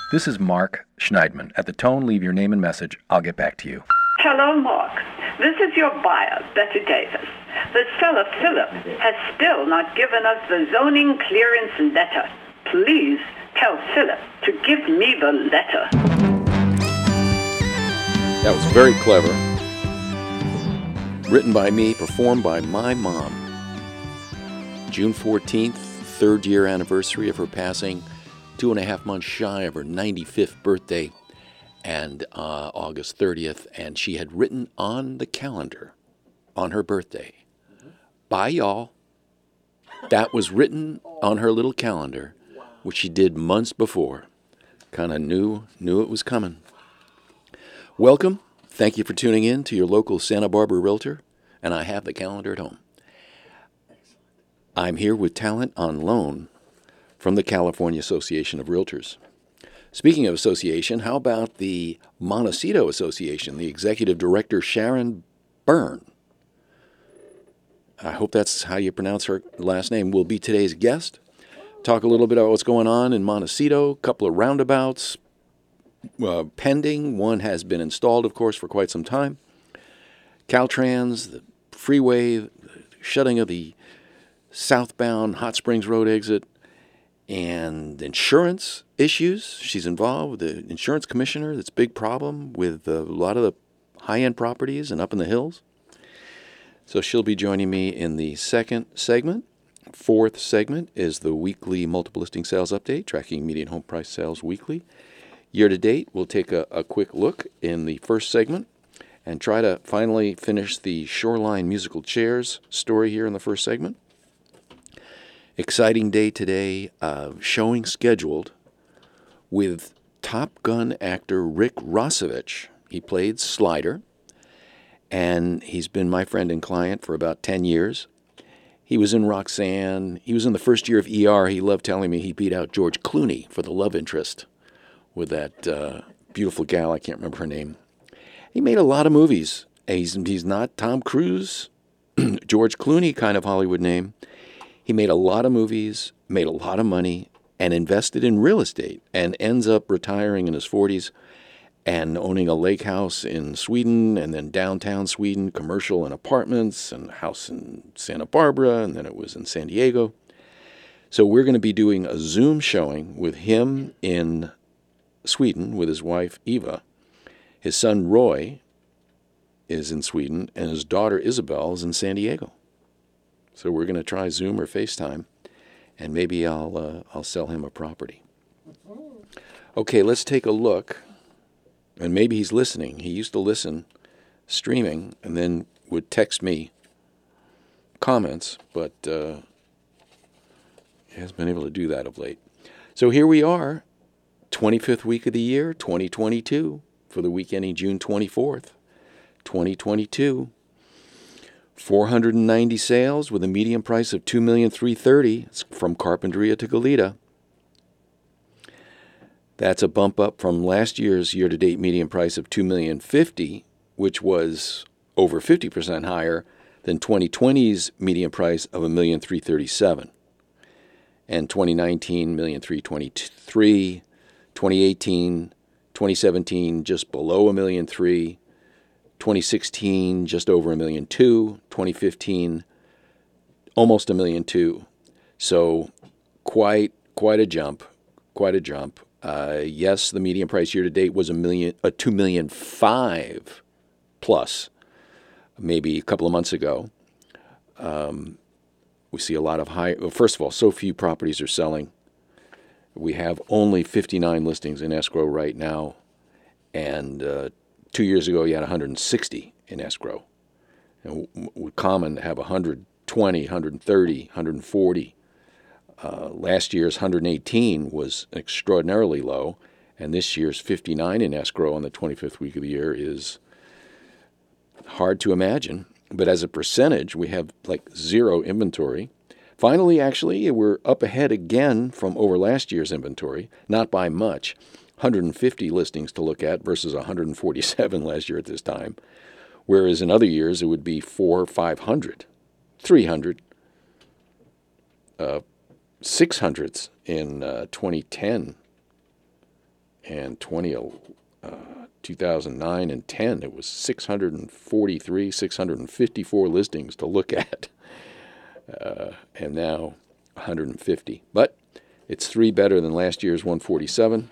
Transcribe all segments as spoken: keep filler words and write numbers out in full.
This is Mark Schneidman. At the tone, leave your name and message. I'll get back to you. Hello, Mark. This is your buyer, Betty Davis. The seller, Philip, has still not given us the zoning clearance letter. Please tell Philip to give me the letter. That was very clever. Written by me, performed by my mom. June fourteenth, third year anniversary of her passing, two and a half months shy of her ninety-fifth birthday, and uh, August thirtieth, and she had written on the calendar on her birthday, bye y'all. That was written on her little calendar, which she did months before. Kind of knew, knew it was coming. Welcome. Thank you for tuning in to your local Santa Barbara Realtor, and I have the calendar at home. I'm here with talent on loan from the California Association of Realtors. Speaking of association, how about the Montecito Association? The executive director, Sharon Byrne, I hope that's how you pronounce her last name, will be today's guest. Talk a little bit about what's going on in Montecito, a couple of roundabouts uh, pending. One has been installed, of course, for quite some time. Caltrans, the freeway, the shutting of the southbound Hot Springs Road exit, and insurance issues. She's involved with the insurance commissioner. That's a big problem with a lot of the high-end properties and up in the hills. So she'll be joining me in the second segment. Fourth segment is the weekly multiple listing sales update, tracking median home price sales weekly. Year to date, we'll take a, a quick look in the first segment and try to finally finish the Shoreline musical chairs story here in the first segment. Exciting day today, uh, showing scheduled with Top Gun actor Rick Rossovich. He played Slider, and he's been my friend and client for about ten years. He was in Roxanne. He was in the first year of E R. He loved telling me he beat out George Clooney for the love interest with that uh, beautiful gal, I can't remember her name. He made a lot of movies. He's, he's not Tom Cruise, George Clooney kind of Hollywood name. He made a lot of movies, made a lot of money, and invested in real estate, and ends up retiring in his forties and owning a lake house in Sweden, and then downtown Sweden, commercial and apartments, and a house in Santa Barbara, and then it was in San Diego. So we're going to be doing a Zoom showing with him in Sweden with his wife, Eva. His son, Roy, is in Sweden, and his daughter, Isabel, is in San Diego. So we're going to try Zoom or FaceTime, and maybe I'll uh, I'll sell him a property. Okay, let's take a look. And maybe he's listening. He used to listen streaming and then would text me comments, but uh, he hasn't been able to do that of late. So here we are, twenty-fifth week of the year, twenty twenty-two, for the week ending June twenty-fourth, twenty twenty-two. four hundred ninety sales with a median price of two million three hundred thirty dollars. It's from Carpinteria to Goleta. That's a bump up from last year's year-to-date median price of two million fifty dollars, which was over fifty percent higher than twenty twenty's median price of one million three hundred thirty-seven dollars. And twenty nineteen, one million three hundred twenty-three dollars. twenty eighteen, twenty seventeen, just below one million three hundred dollars. twenty sixteen, just over a million two, twenty fifteen, almost a million two. So quite quite a jump, quite a jump. Uh, yes, the median price year to date was a million, a two million five plus, maybe a couple of months ago. Um, we see a lot of high. Well, first of all, so few properties are selling. We have only fifty-nine listings in escrow right now, and uh, two years ago, you had one hundred sixty in escrow. And w- common to have one hundred twenty, one hundred thirty, one hundred forty. Uh, last year's one hundred eighteen was extraordinarily low, and this year's fifty-nine in escrow on the twenty-fifth week of the year is hard to imagine. But as a percentage, we have like zero inventory. Finally, actually, we're up ahead again from over last year's inventory, not by much. one hundred fifty listings to look at versus one hundred forty-seven last year at this time, whereas in other years it would be four, five hundred, three hundred, uh, six hundreds in uh, twenty ten, and twenty, uh, two thousand nine and ten, it was six hundred forty-three, six hundred fifty-four listings to look at, uh, and now one hundred fifty. But it's three better than last year's one forty-seven,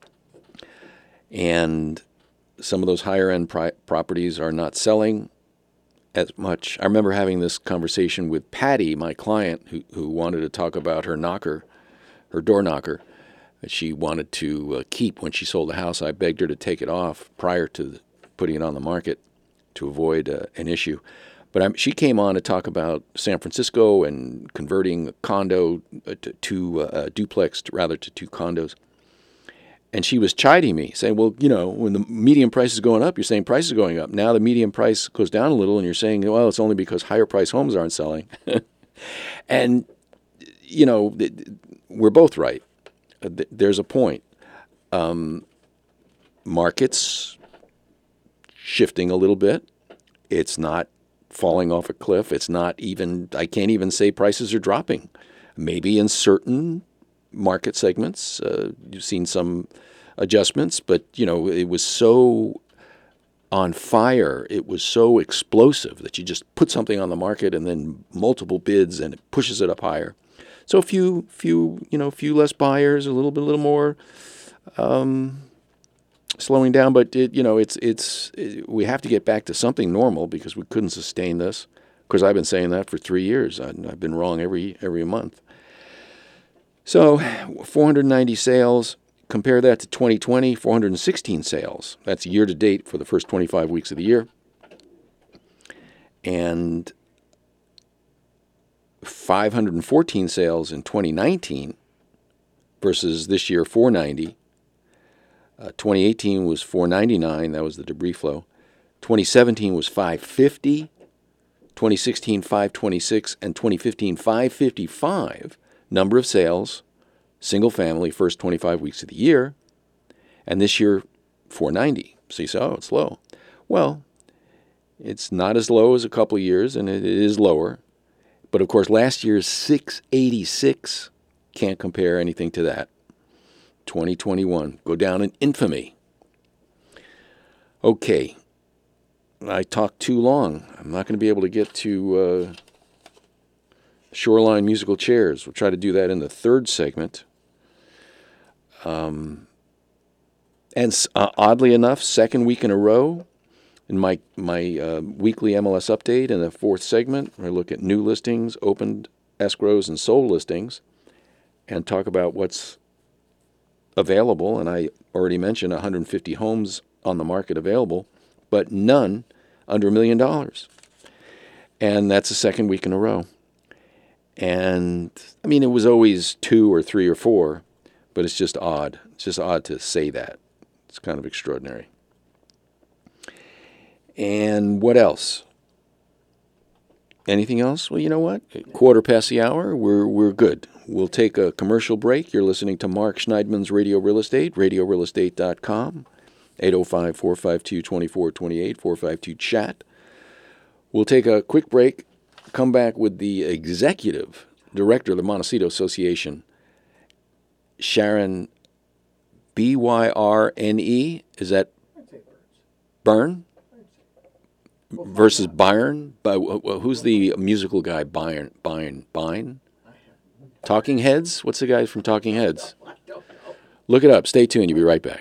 and some of those higher-end pri- properties are not selling as much. I remember having this conversation with Patty, my client, who, who wanted to talk about her knocker, her door knocker, that she wanted to uh, keep when she sold the house. I begged her to take it off prior to the, putting it on the market to avoid uh, an issue. But I'm, she came on to talk about San Francisco and converting a condo uh, to, to uh, a duplex, to, rather to two condos. And she was chiding me, saying, well, you know, when the median price is going up, you're saying price is going up. Now the median price goes down a little, and you're saying, well, it's only because higher price homes aren't selling. And, you know, we're both right. There's a point. Um, markets shifting a little bit. It's not falling off a cliff. It's not even, I can't even say prices are dropping. Maybe in certain market segments, uh, you've seen some adjustments, but, you know, it was so on fire, it was so explosive that you just put something on the market and then multiple bids and it pushes it up higher. So a few, few, you know, few less buyers, a little bit, a little more um, slowing down, but it, you know, it's, it's, it, we have to get back to something normal because we couldn't sustain this. Of course, I've been saying that for three years. I, I've been wrong every, every month. So four hundred ninety sales, compare that to twenty twenty, four hundred sixteen sales. That's year to date for the first twenty-five weeks of the year. And five hundred fourteen sales in twenty nineteen versus this year four ninety. Uh, twenty eighteen was four ninety-nine, that was the debris flow. twenty seventeen was five fifty, twenty sixteen five twenty-six, and twenty fifteen five fifty-five. Number of sales, single family, first twenty-five weeks of the year, and this year, four ninety. So you say, oh, it's low. Well, it's not as low as a couple of years, and it is lower. But of course, last year's six eighty-six can't compare anything to that. twenty twenty-one, go down in infamy. Okay, I talked too long. I'm not going to be able to get to Uh, Shoreline musical chairs. We'll try to do that in the third segment. Um, and uh, oddly enough, second week in a row, in my my uh, weekly M L S update in the fourth segment, I look at new listings, opened escrows, and sold listings, and talk about what's available. And I already mentioned one hundred fifty homes on the market available, but none under a million dollars. And that's the second week in a row. And, I mean, it was always two or three or four, but it's just odd. It's just odd to say that. It's kind of extraordinary. And what else? Anything else? Well, you know what? Quarter past the hour, we're we're good. We'll take a commercial break. You're listening to Mark Schneidman's Radio Real Estate, radio real estate dot com, eight oh five, four five two, two four two eight, four five two, chat. We'll take a quick break. Come back with the executive director of the Montecito Association, Sharon B Y R N E. Is that Byrne? Versus Byron? Who's the musical guy? Byron? Byron? Byron? Talking Heads? What's the guy from Talking Heads? Look it up. Stay tuned. You'll be right back.